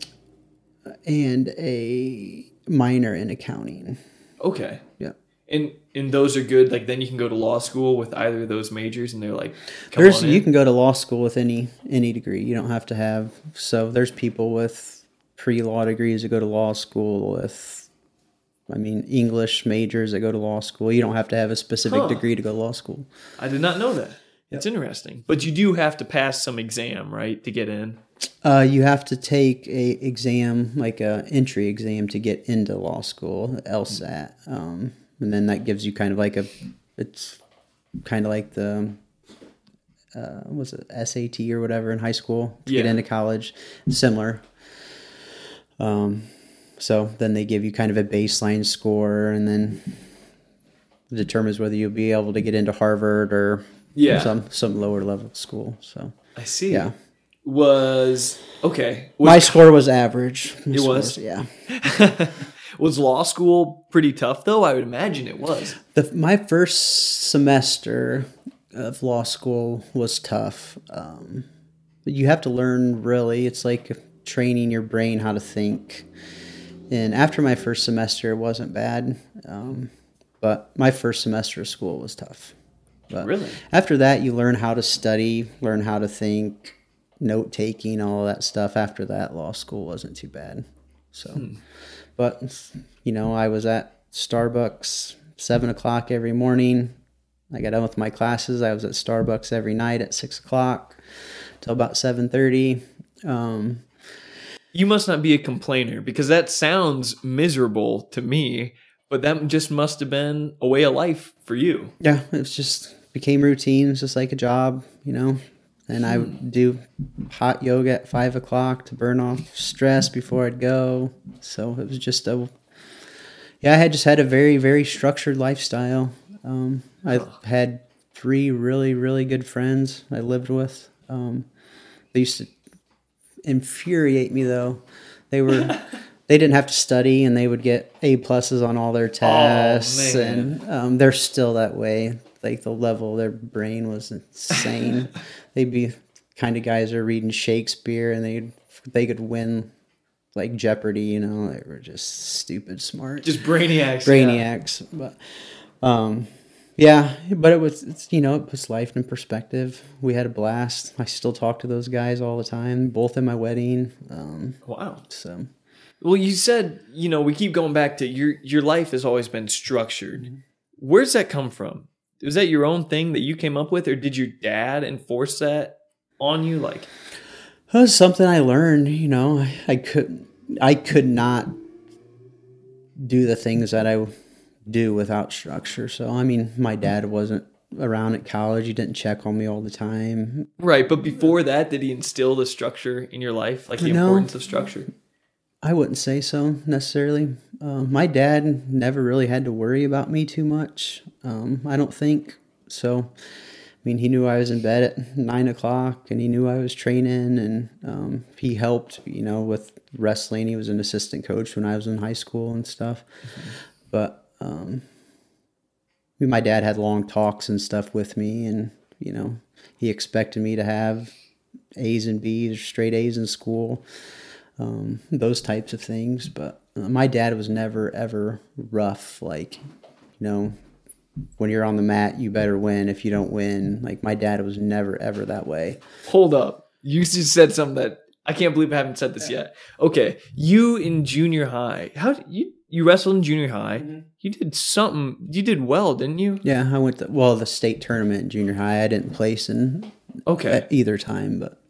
a minor in accounting. Okay. Yeah. And those are good. Like then you can go to law school with either of those majors, and they're like, you can go to law school with any degree. You don't have to have. So there's people with pre-law degrees that go to law school with, I mean, English majors that go to law school. You don't have to have a specific degree to go to law school. I did not know that. It's interesting. But you do have to pass some exam, right, to get in? You have to take a exam, like a entry exam, to get into law school, LSAT. And then that gives you kind of like it's kind of like the, was it SAT or whatever in high school to get into college, similar. So then they give you kind of a baseline score, and then it determines whether you'll be able to get into Harvard or some lower level school. So I see. Yeah. My score was average. Was? Yeah. Was law school pretty tough, though? I would imagine it was. My first semester of law school was tough. You have to learn, really. It's like training your brain how to think. And after my first semester, it wasn't bad. But my first semester of school was tough. But really? After that, you learn how to study, learn how to think, note-taking, all of that stuff. After that, law school wasn't too bad. So... But, you know, I was at Starbucks 7 o'clock every morning. I got done with my classes. I was at Starbucks every night at 6 o'clock till about 7:30. You must not be a complainer, because that sounds miserable to me, but that just must have been a way of life for you. Yeah, it was just became routine. It's just like a job, you know. And I would do hot yoga at 5 o'clock to burn off stress before I'd go. So it was just I had just had a very, very structured lifestyle. I had 3 really, really good friends I lived with. They used to infuriate me, though. They didn't have to study, and they would get A+ on all their tests. And they're still that way. Like the level of their brain was insane. They'd be kind of guys that are reading Shakespeare, and they could win like Jeopardy. You know, they were just stupid smart, just brainiacs. Yeah. But it puts life in perspective. We had a blast. I still talk to those guys all the time, both at my wedding. Wow. So, well, you said, you know, we keep going back to your life has always been structured. Mm-hmm. Where's that come from? Was that your own thing that you came up with, or did your dad enforce that on you? Like, it was something I learned. You know, I could not do the things that I do without structure. So, I mean, my dad wasn't around at college. He didn't check on me all the time. Right, but before that, did he instill the structure in your life, like the importance of structure? I wouldn't say so necessarily. My dad never really had to worry about me too much. I don't think so. I mean, he knew I was in bed at 9 o'clock, and he knew I was training, and he helped, you know, with wrestling. He was an assistant coach when I was in high school and stuff. Mm-hmm. But my dad had long talks and stuff with me, and, you know, he expected me to have A's and B's, straight A's in school. Those types of things. But my dad was never, ever rough. Like, you know, when you're on the mat, you better win. If you don't win, like, my dad was never, ever that way. Hold up. You just said something that I can't believe I haven't said this yet. Okay. You in junior high, you wrestled in junior high. Mm-hmm. You did well, didn't you? Yeah. I went to, the state tournament in junior high. I didn't place in at either time, but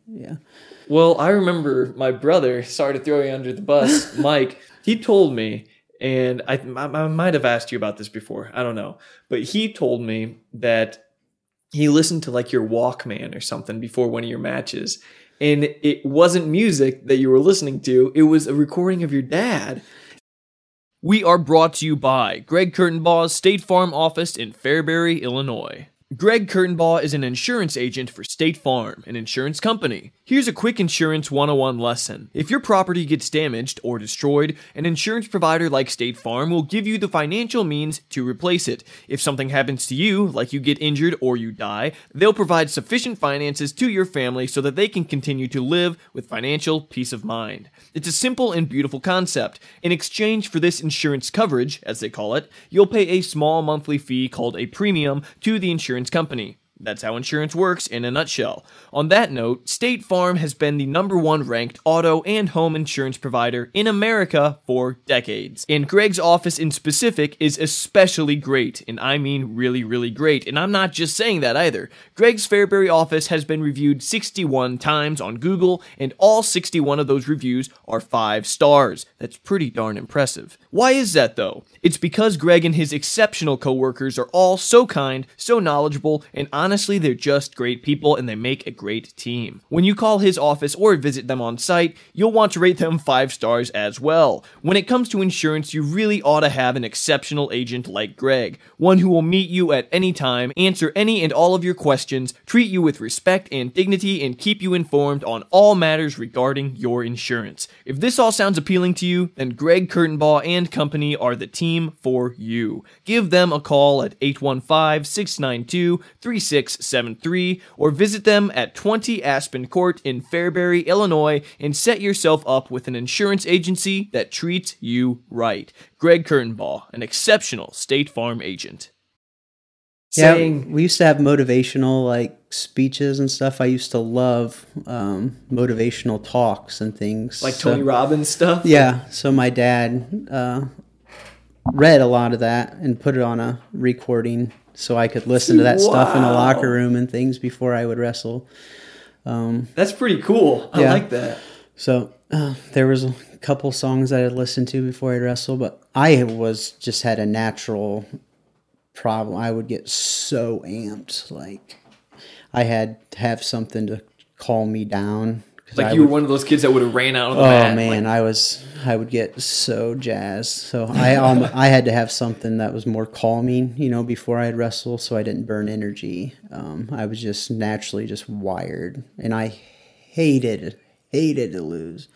Yeah. Well, I remember my brother, sorry to throw you under the bus, Mike, he told me, and I might have asked you about this before, I don't know, but he told me that he listened to like your Walkman or something before one of your matches, and it wasn't music that you were listening to, it was a recording of your dad. We are brought to you by Greg Kurtenbaugh's State Farm office in Fairbury, Illinois. Greg Kurtenbaugh is an insurance agent for State Farm, an insurance company. Here's a quick Insurance 101 lesson. If your property gets damaged or destroyed, an insurance provider like State Farm will give you the financial means to replace it. If something happens to you, like you get injured or you die, they'll provide sufficient finances to your family so that they can continue to live with financial peace of mind. It's a simple and beautiful concept. In exchange for this insurance coverage, as they call it, you'll pay a small monthly fee called a premium to the insurance company. That's how insurance works in a nutshell. On that note, State Farm has been the #1 ranked auto and home insurance provider in America for decades. And Greg's office in specific is especially great, and I mean really, really great. And I'm not just saying that either. Greg's Fairbury office has been reviewed 61 times on Google, and all 61 of those reviews are 5 stars. That's pretty darn impressive. Why is that though? It's because Greg and his exceptional coworkers are all so kind, so knowledgeable, and honestly, they're just great people and they make a great team. When you call his office or visit them on site, you'll want to rate them 5 stars as well. When it comes to insurance, you really ought to have an exceptional agent like Greg, one who will meet you at any time, answer any and all of your questions, treat you with respect and dignity, and keep you informed on all matters regarding your insurance. If this all sounds appealing to you, then Greg Kurtenbaugh and Company are the team for you. Give them a call at 815-692-3673 or visit them at 20 Aspen Court in Fairbury, Illinois, and set yourself up with an insurance agency that treats you right. Greg Kurtenbaugh, an exceptional State Farm agent. Yeah, we used to have motivational like speeches and stuff. I used to love motivational talks and things. Like Tony Robbins stuff? Yeah. So my dad read a lot of that and put it on a recording so I could listen to that stuff in the locker room and things before I would wrestle. That's pretty cool. I like that. So there was a couple songs that I'd listened to before I'd wrestle, but I just had a natural problem. I would get so amped. Like I had to have something to calm me down. Like you were one of those kids that would have ran out on the mat. Oh man, like, I would get so jazzed. So I had to have something that was more calming, before I'd wrestle, so I didn't burn energy. I was just naturally just wired, and I hated to lose.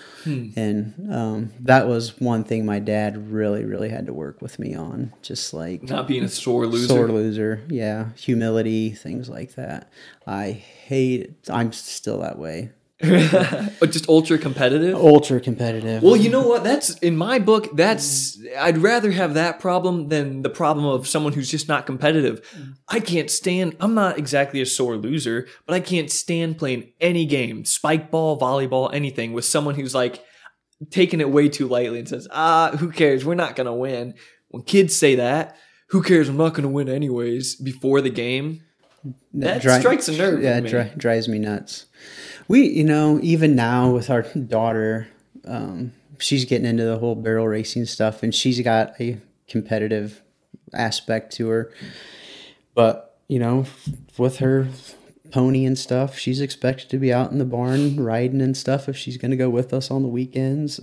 And that was one thing my dad really, really had to work with me on. Just like not being a sore loser. Sore loser, yeah. Humility, things like that. I hate it. I'm still that way. Just ultra competitive? Ultra competitive. Well, you know what? That's in my book, I'd rather have that problem than the problem of someone who's just not competitive. I'm not exactly a sore loser, but I can't stand playing any game, spike ball, volleyball, anything with someone who's like taking it way too lightly and says, who cares? We're not going to win. When kids say that, who cares? I'm not going to win anyways before the game. That strikes a nerve. Yeah, it drives me nuts. We, even now with our daughter, she's getting into the whole barrel racing stuff, and she's got a competitive aspect to her. But, with her pony and stuff, she's expected to be out in the barn riding and stuff if she's going to go with us on the weekends.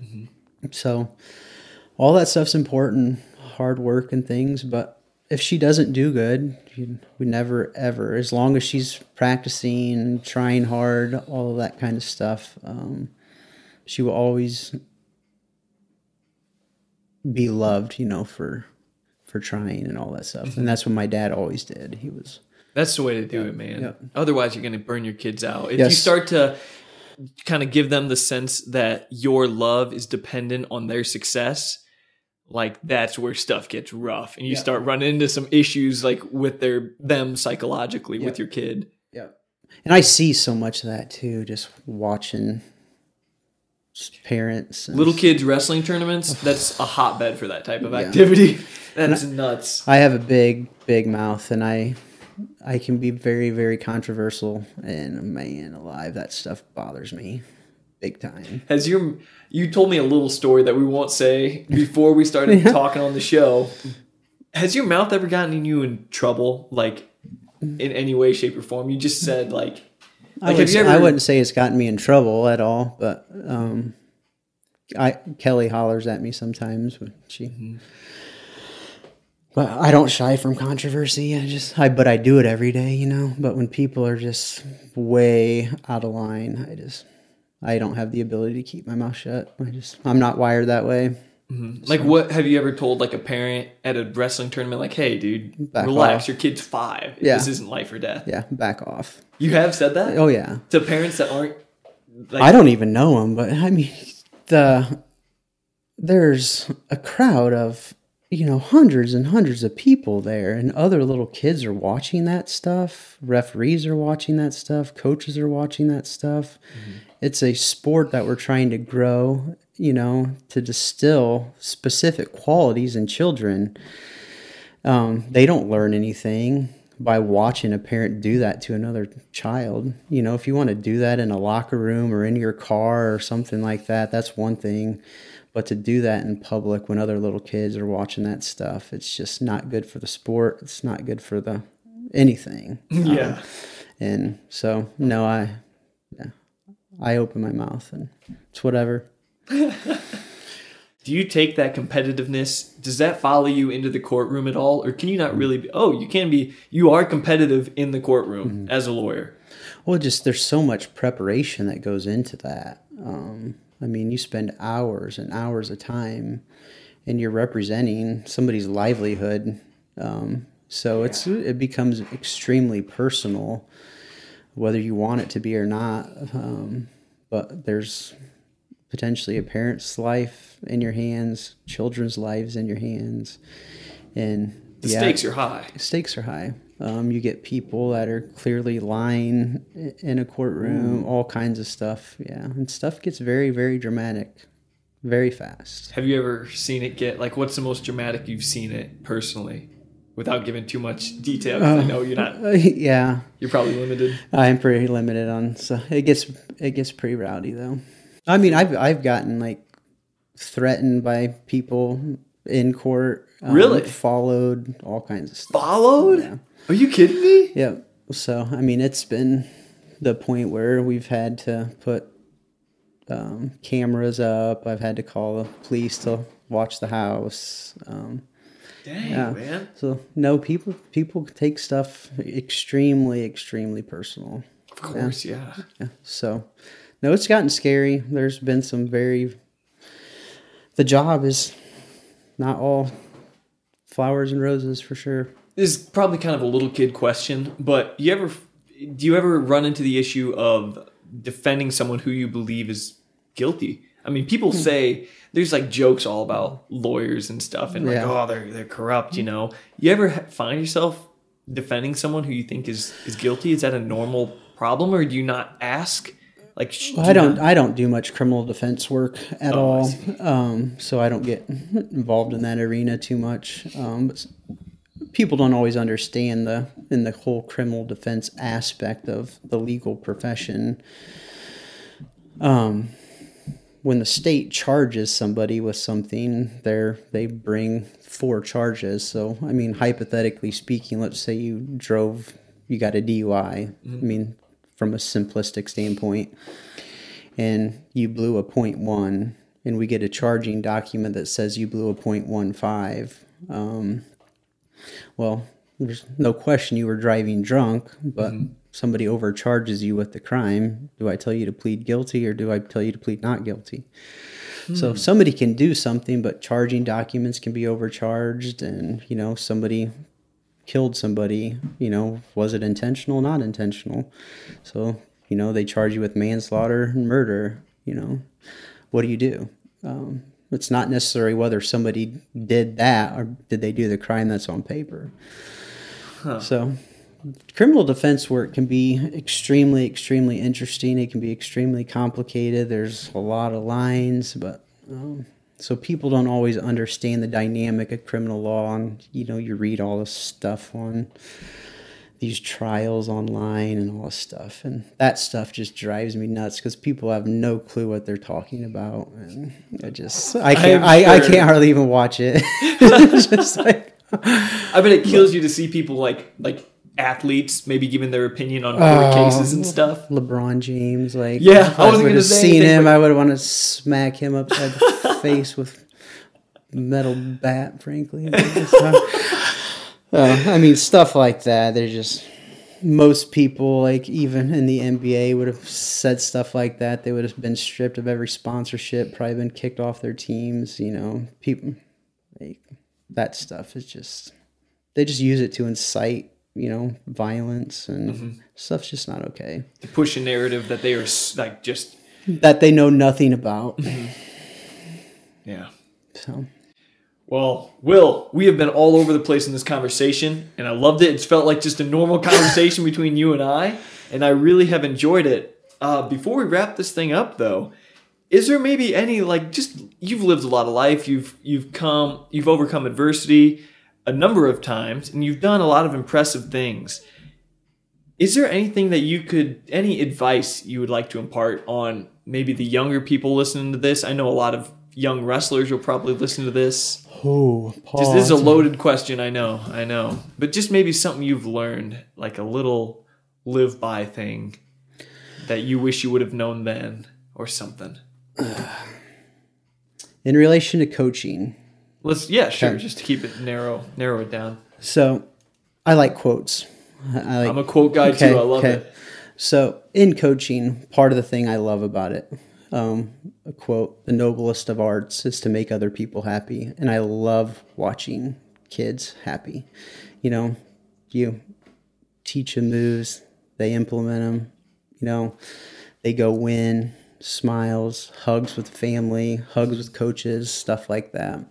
So all that stuff's important, hard work and things, but if she doesn't do good, we never, ever, as long as she's practicing, trying hard, all of that kind of stuff, she will always be loved, for trying and all that stuff. And that's what my dad always did. That's the way to do it, man. Yeah. Otherwise, you're going to burn your kids out. If you start to kind of give them the sense that your love is dependent on their success, like that's where stuff gets rough, and you start running into some issues like with them psychologically with your kid. Yeah, and I see so much of that too, just watching parents, little kids wrestling tournaments. That's a hotbed for that type of activity. That's nuts. I have a big mouth, and I I can be very, very controversial, and man alive, that stuff bothers me big time. You told me a little story that we won't say before we started talking on the show. Has your mouth ever gotten you in trouble, like in any way, shape, or form? You just said I wouldn't say it's gotten me in trouble at all, but Kelly hollers at me sometimes when she. But I don't shy from controversy. But I do it every day, you know. But when people are just way out of line, I don't have the ability to keep my mouth shut. I'm not wired that way. Mm-hmm. So. Like, what have you ever told like a parent at a wrestling tournament? Like, hey, dude, relax. Your kid's 5. Yeah. This isn't life or death. Yeah, back off. You have said that? Oh yeah. To parents that aren't. I don't even know them, but I mean, there's a crowd of, you know, hundreds and hundreds of people there, and other little kids are watching that stuff. Referees are watching that stuff. Coaches are watching that stuff. Mm-hmm. It's a sport that we're trying to grow, you know, to distill specific qualities in children. They don't learn anything by watching a parent do that to another child. You know, if you want to do that in a locker room or in your car or something like that, that's one thing. But to do that in public when other little kids are watching that stuff, it's just not good for the sport. It's not good for anything. Yeah. And so, no, I open my mouth and it's whatever. Do you take that competitiveness? Does that follow you into the courtroom at all? Or can you not really be? Oh, you are competitive in the courtroom as a lawyer. Well, there's so much preparation that goes into that. I mean, you spend hours and hours of time and you're representing somebody's livelihood. So it becomes extremely personal, whether you want it to be or not. But there's potentially a parent's life in your hands, children's lives in your hands. And the stakes are high. Stakes are high. You get people that are clearly lying in a courtroom, all kinds of stuff. Yeah. And stuff gets very, very dramatic very fast. Have you ever seen it get, like, what's the most dramatic you've seen it personally? Without giving too much detail, because I know you're not. Yeah. You're probably limited. I'm pretty limited on, so it gets pretty rowdy though. I mean, I've gotten like threatened by people in court. Really? Followed, all kinds of stuff. Followed? Yeah. Are you kidding me? Yeah. So, I mean, it's been the point where we've had to put cameras up. I've had to call the police to watch the house. Dang, yeah. Man. So, no, people take stuff extremely, extremely personal. Of course, yeah. So, no, it's gotten scary. There's been some the job is not all flowers and roses for sure. This is probably kind of a little kid question, but do you ever run into the issue of defending someone who you believe is guilty? I mean, people say there's like jokes all about lawyers and stuff, and like, oh, they're corrupt, you know. You ever find yourself defending someone who you think is guilty? Is that a normal problem, or do you not ask? Like, I don't do much criminal defense work at all, so I don't get involved in that arena too much. But people don't always understand the whole criminal defense aspect of the legal profession. When the state charges somebody with something, they bring 4 charges. So, I mean, hypothetically speaking, let's say you got a DUI. I mean, from a simplistic standpoint, and you blew a .1, and we get a charging document that says you blew a .15. Well, there's no question you were driving drunk, but somebody overcharges you with the crime. Do I tell you to plead guilty, or do I tell you to plead not guilty? So somebody can do something, but charging documents can be overcharged, and, you know, somebody killed somebody, you know, was it intentional, not intentional? So, you know, they charge you with manslaughter and murder, you know. What do? It's not necessarily whether somebody did that or did they do the crime that's on paper. So criminal defense work can be extremely, extremely interesting. It can be extremely complicated. There's a lot of lines, but so people don't always understand the dynamic of criminal law. And, you know, you read all this stuff on these trials online and all this stuff. And that stuff just drives me nuts because people have no clue what they're talking about. And I can't hardly even watch it. It's just like, I bet it kills you to see people like athletes maybe giving their opinion on court cases and stuff. LeBron James, like, yeah, if I wasn't going to seen him, I would want to smack him upside the face with a metal bat, frankly. I mean, stuff like that. They're just, most people, like even in the NBA, would have said stuff like that. They would have been stripped of every sponsorship, probably been kicked off their teams. You know, people, like, that stuff is just, they just use it to incite, you know, violence, and stuff's just not okay. To push a narrative that they are like just that they know nothing about. Yeah. So. Well, Will, we have been all over the place in this conversation, and I loved it. It's felt like just a normal conversation between you and I really have enjoyed it. Before we wrap this thing up, though, is there maybe any, like, just, you've lived a lot of life, you've overcome adversity a number of times, and you've done a lot of impressive things. Is there anything that any advice you would like to impart on maybe the younger people listening to this? I know a lot of young wrestlers will probably listen to this. Oh, This is a loaded question, I know. But just maybe something you've learned, like a little live-by thing that you wish you would have known then, or something. In relation to coaching. Sure, just to keep it narrow it down. So, I like quotes. I'm a quote guy too, I love it. So, in coaching, part of the thing I love about it, a quote, "The noblest of arts is to make other people happy." And I love watching kids happy. You know, you teach them moves, they implement them, you know, they go win, smiles, hugs with family, hugs with coaches, stuff like that.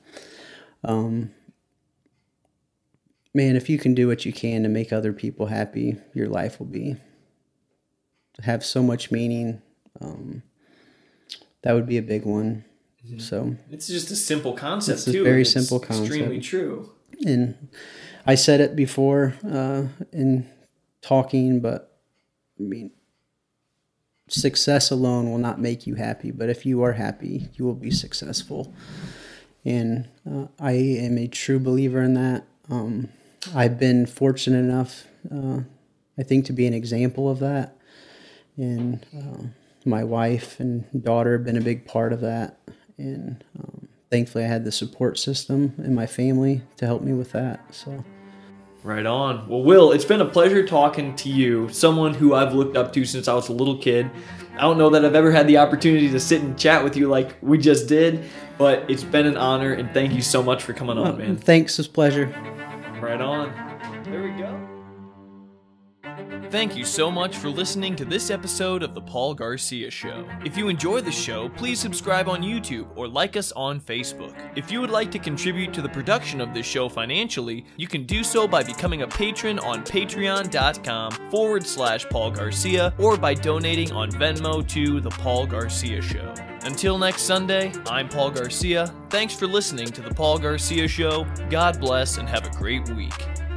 Man, if you can do what you can to make other people happy, your life will have so much meaning. That would be a big one. Mm-hmm. So it's just a simple concept too. It's a very simple concept. Extremely true. And I said it before in talking, but I mean, success alone will not make you happy, but if you are happy, you will be successful. And I am a true believer in that. I've been fortunate enough, I think, to be an example of that. And my wife and daughter have been a big part of that. And thankfully, I had the support system in my family to help me with that. So. Right on. Well, Will, it's been a pleasure talking to you, someone who I've looked up to since I was a little kid. I don't know that I've ever had the opportunity to sit and chat with you like we just did, but it's been an honor, and thank you so much for coming on, man. Thanks, it's a pleasure. Right on. There we go. Thank you so much for listening to this episode of The Paul Garcia Show. If you enjoy the show, please subscribe on YouTube or like us on Facebook. If you would like to contribute to the production of this show financially, you can do so by becoming a patron on patreon.com/Paul Garcia or by donating on Venmo to The Paul Garcia Show. Until next Sunday, I'm Paul Garcia. Thanks for listening to The Paul Garcia Show. God bless and have a great week.